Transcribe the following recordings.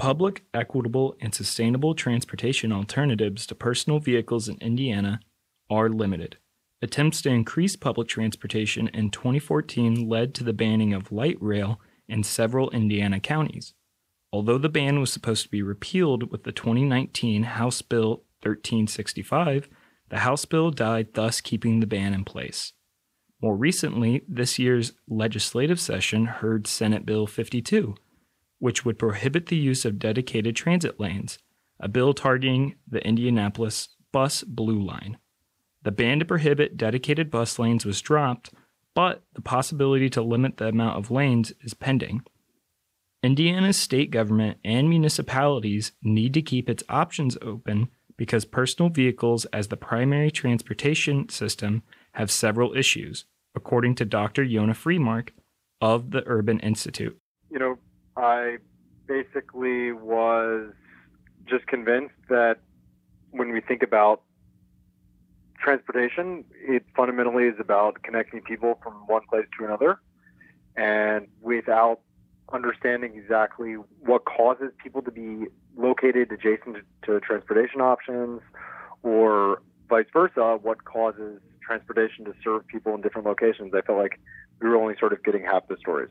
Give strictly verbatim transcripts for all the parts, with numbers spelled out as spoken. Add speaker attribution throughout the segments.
Speaker 1: public, equitable, and sustainable transportation alternatives to personal vehicles in Indiana are limited. Attempts to increase public transportation in twenty fourteen led to the banning of light rail in several Indiana counties. Although the ban was supposed to be repealed with the twenty nineteen House Bill thirteen sixty-five, the House bill died, thus keeping the ban in place. More recently, this year's legislative session heard Senate Bill fifty-two, which would prohibit the use of dedicated transit lanes, a bill targeting the Indianapolis Bus Blue Line. The ban to prohibit dedicated bus lanes was dropped, but the possibility to limit the amount of lanes is pending. Indiana's state government and municipalities need to keep its options open because personal vehicles as the primary transportation system have several issues, according to Doctor Yonah Freemark of the Urban Institute.
Speaker 2: You know, I basically was just convinced that when we think about transportation, it fundamentally is about connecting people from one place to another. And without understanding exactly what causes people to be located adjacent to transportation options, or vice versa, what causes transportation to serve people in different locations, I felt like we were only sort of getting half the stories.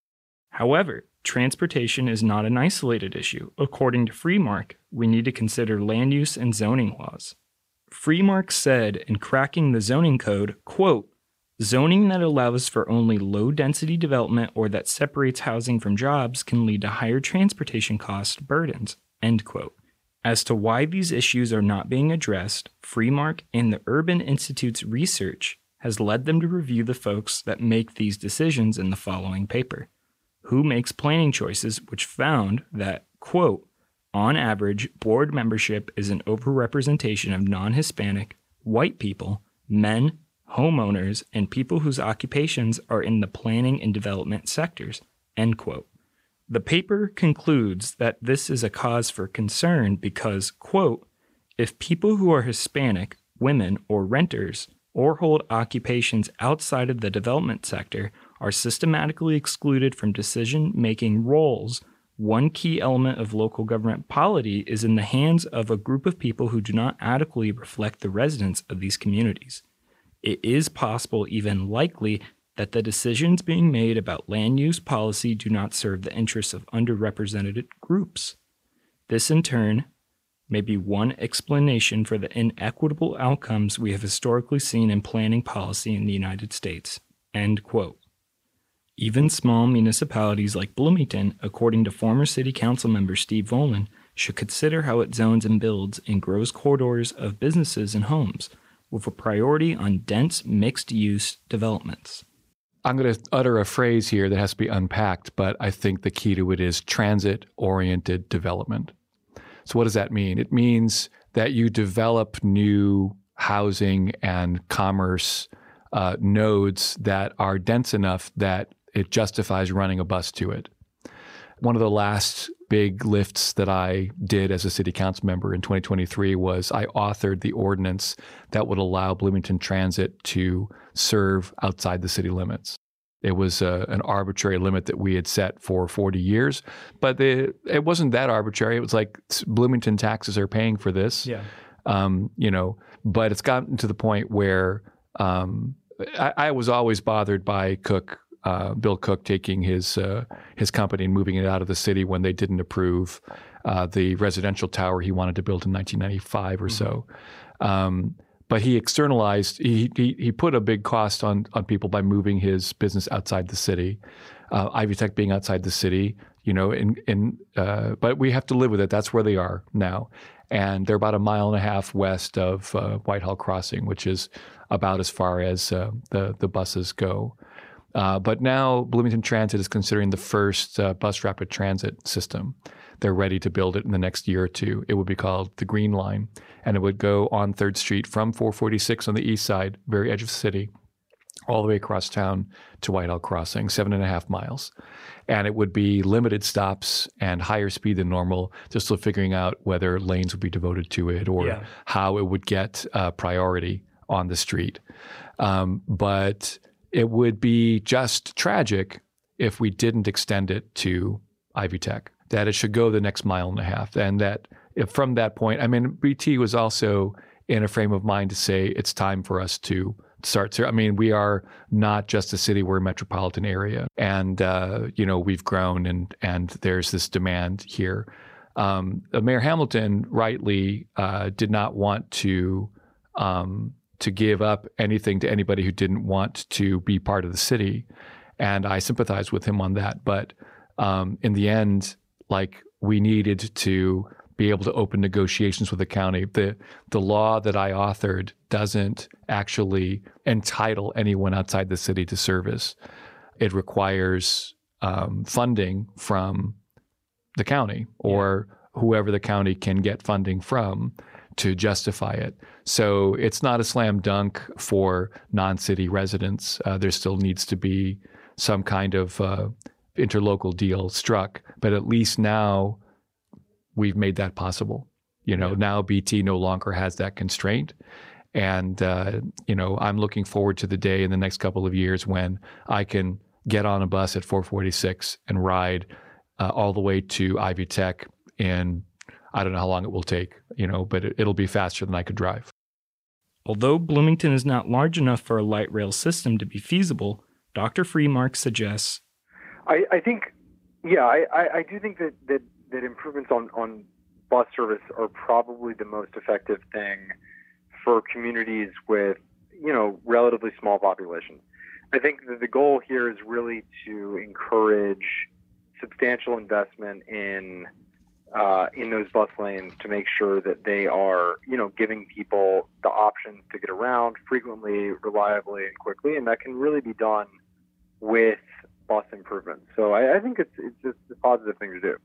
Speaker 1: However, transportation is not an isolated issue. According to Freemark, we need to consider land use and zoning laws. Freemark said in Cracking the Zoning Code, quote, "Zoning that allows for only low-density development or that separates housing from jobs can lead to higher transportation cost burdens," end quote. As to why these issues are not being addressed, Freemark and the Urban Institute's research has led them to review the folks that make these decisions in the following paper. Who Makes Planning Choices, which found that, quote, "On average, board membership is an overrepresentation of non-Hispanic, white people, men, homeowners, and people whose occupations are in the planning and development sectors," end quote. The paper concludes that this is a cause for concern because, quote, "If people who are Hispanic, women, or renters, or hold occupations outside of the development sector are systematically excluded from decision-making roles, one key element of local government polity is in the hands of a group of people who do not adequately reflect the residents of these communities. It is possible, even likely, that the decisions being made about land use policy do not serve the interests of underrepresented groups. This, in turn, may be one explanation for the inequitable outcomes we have historically seen in planning policy in the United States." End quote. Even small municipalities like Bloomington, according to former City Council member Steve Volan, should consider how it zones and builds and grows corridors of businesses and homes, with a priority on dense, mixed-use developments.
Speaker 3: I'm going to utter a phrase here that has to be unpacked, but I think the key to it is transit-oriented development. So what does that mean? It means that you develop new housing and commerce uh, nodes that are dense enough that it justifies running a bus to it. One of the last big lifts that I did as a city council member in twenty twenty-three was I authored the ordinance that would allow Bloomington Transit to serve outside the city limits. It was a, an arbitrary limit that we had set for forty years, but the, it wasn't that arbitrary. It was like Bloomington taxes are paying for this,
Speaker 1: Yeah.
Speaker 3: um, you know. But it's gotten to the point where um, I, I was always bothered by Cook. Uh, Bill Cook taking his uh, his company and moving it out of the city when they didn't approve uh, the residential tower he wanted to build in nineteen ninety-five or mm-hmm. so. Um, but he externalized, he, he he put a big cost on on people by moving his business outside the city. Uh, Ivy Tech being outside the city, you know, in, in, uh, but we have to live with it. That's where they are now. And they're about a mile and a half west of uh, Whitehall Crossing, which is about as far as uh, the, the buses go. Uh, but now Bloomington Transit is considering the first uh, bus rapid transit system. They're ready to build it in the next year or two. It would be called the Green Line, and it would go on third Street from four forty-six on the east side, very edge of the city, all the way across town to Whitehall Crossing, seven and a half miles. And it would be limited stops and higher speed than normal, just still figuring out whether lanes would be devoted to it or yeah. how it would get uh, priority on the street. Um, but it would be just tragic if we didn't extend it to Ivy Tech. that it should go the next mile and a half. And that if from that point, I mean, B T was also in a frame of mind to say it's time for us to start. I mean, we are not just a city, we're a metropolitan area. And, uh, you know, we've grown and, and there's this demand here. Um, Mayor Hamilton rightly uh, did not want to um, to give up anything to anybody who didn't want to be part of the city. And I sympathize with him on that. But um, in the end, like, we needed to be able to open negotiations with the county. The the law that I authored doesn't actually entitle anyone outside the city to service. It requires um, funding from the county or whoever the county can get funding from to justify it. So it's not a slam dunk for non-city residents. Uh, there still needs to be some kind of uh, interlocal deal struck, but at least now we've made that possible. You know, yeah. Now B T no longer has that constraint. And, uh, you know, I'm looking forward to the day in the next couple of years when I can get on a bus at four forty-six and ride uh, all the way to Ivy Tech in, I don't know how long it will take, you know, but it, it'll be faster than I could drive.
Speaker 1: Although Bloomington is not large enough for a light rail system to be feasible, Doctor Freemark suggests.
Speaker 2: I, I think, yeah, I, I, I do think that, that, that improvements on, on bus service are probably the most effective thing for communities with, you know, relatively small populations. I think that the goal here is really to encourage substantial investment in uh, in those bus lanes to make sure that they are, you know, giving people the options to get around frequently, reliably, and quickly, and that can really be done with bus improvements. So I, I think it's it's just a positive thing to do.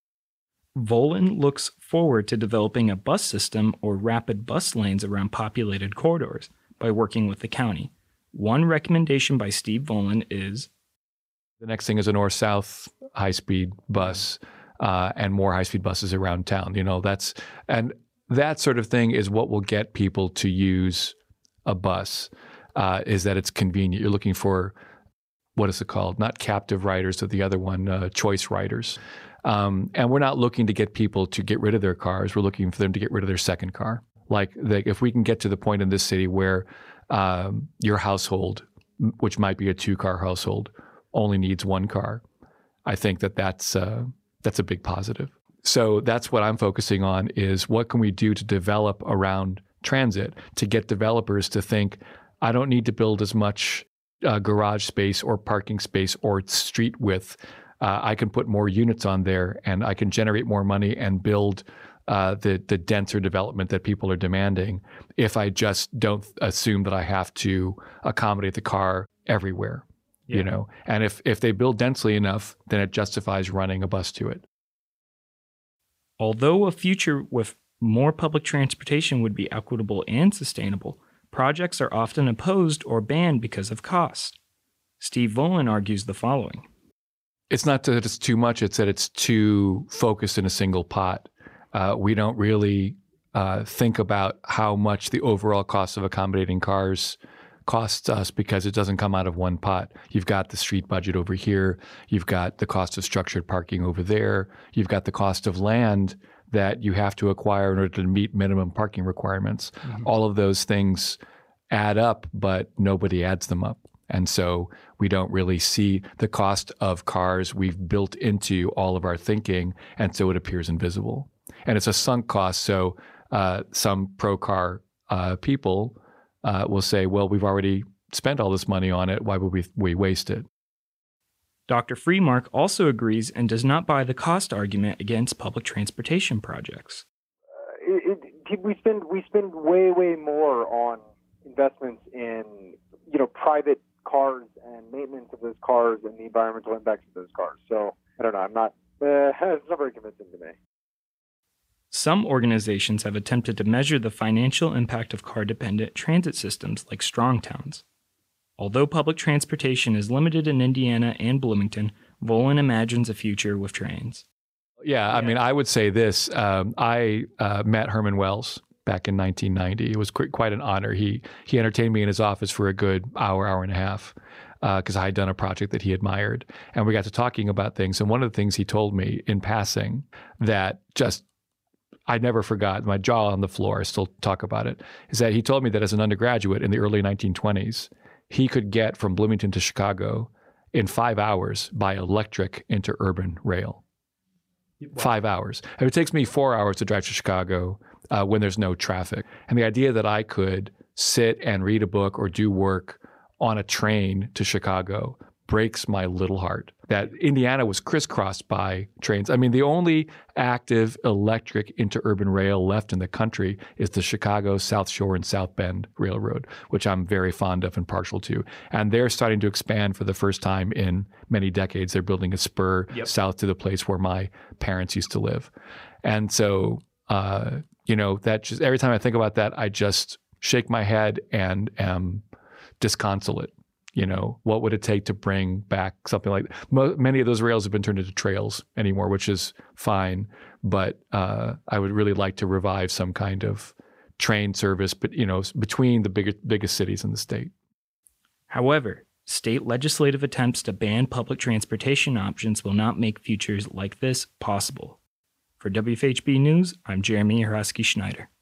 Speaker 1: Volin looks forward to developing a bus system or rapid bus lanes around populated corridors by working with the county. One recommendation by Steve Volin is
Speaker 3: the next thing is a north-south high-speed bus uh, and more high-speed buses around town. You know, that's and that sort of thing is what will get people to use a bus. Uh, is that it's convenient? You're looking for what is it called? Not captive riders, but the other one, uh, choice riders. Um, and we're not looking to get people to get rid of their cars. We're looking for them to get rid of their second car. Like, the, if we can get to the point in this city where um, your household, which might be a two-car household, only needs one car, I think that that's uh, that's a big positive. So that's what I'm focusing on is what can we do to develop around transit to get developers to think, I don't need to build as much uh, garage space or parking space or street width. Uh, I can put more units on there and I can generate more money and build uh, the the denser development that people are demanding if I just don't assume that I have to accommodate the car everywhere, yeah. you know. And if, if they build densely enough, then it justifies running a bus to it.
Speaker 1: Although a future with more public transportation would be equitable and sustainable, projects are often opposed or banned because of cost. Steve Volin argues the following.
Speaker 3: It's not that it's too much, it's that it's too focused in a single pot. Uh, we don't really uh, think about how much the overall cost of accommodating cars costs us because it doesn't come out of one pot. You've got the street budget over here. You've got the cost of structured parking over there. You've got the cost of land that you have to acquire in order to meet minimum parking requirements. Mm-hmm. All of those things add up, but nobody adds them up. And so we don't really see the cost of cars we've built into all of our thinking, and so it appears invisible. And it's a sunk cost, so uh, some pro-car uh, people uh, will say, well, we've already spent all this money on it, why would we, we waste it?
Speaker 1: Doctor Freemark also agrees and does not buy the cost argument against public transportation projects.
Speaker 2: Uh, it, it, we spend we spend way, way more on investments in, you know, private cars and maintenance of those cars and the environmental impacts of those cars. So I don't know. I'm not. Uh, it's not very convincing to me.
Speaker 1: Some organizations have attempted to measure the financial impact of car-dependent transit systems like Strong Towns. Although public transportation is limited in Indiana and Bloomington, Volin imagines a future with trains.
Speaker 3: Yeah, I yeah. mean, I would say this. Um, I uh, met Herman Wells back in nineteen ninety. It was qu- quite an honor. He he entertained me in his office for a good hour, hour and a half. because uh, I had done a project that he admired. And we got to talking about things. And one of the things he told me in passing that just I never forgot, my jaw on the floor, I still talk about it, is that he told me that as an undergraduate in the early nineteen twenties, he could get from Bloomington to Chicago in five hours by electric interurban rail. Wow. Five hours. And it takes me four hours to drive to Chicago uh, when there's no traffic. And the idea that I could sit and read a book or do work on a train to Chicago breaks my little heart. That Indiana was crisscrossed by trains. I mean, the only active electric interurban rail left in the country is the Chicago South Shore and South Bend Railroad, which I'm very fond of and partial to. And they're starting to expand for the first time in many decades. They're building a spur yep. south to the place where my parents used to live. And so, uh, you know, that just every time I think about that, I just shake my head and am disconsolate. You know, what would it take to bring back something like mo- many of those rails have been turned into trails anymore, which is fine. But uh, I would really like to revive some kind of train service, but you know, between the biggest biggest cities in the state.
Speaker 1: However, state legislative attempts to ban public transportation options will not make futures like this possible. For W F H B News, I'm Jeremy Hroski Schneider.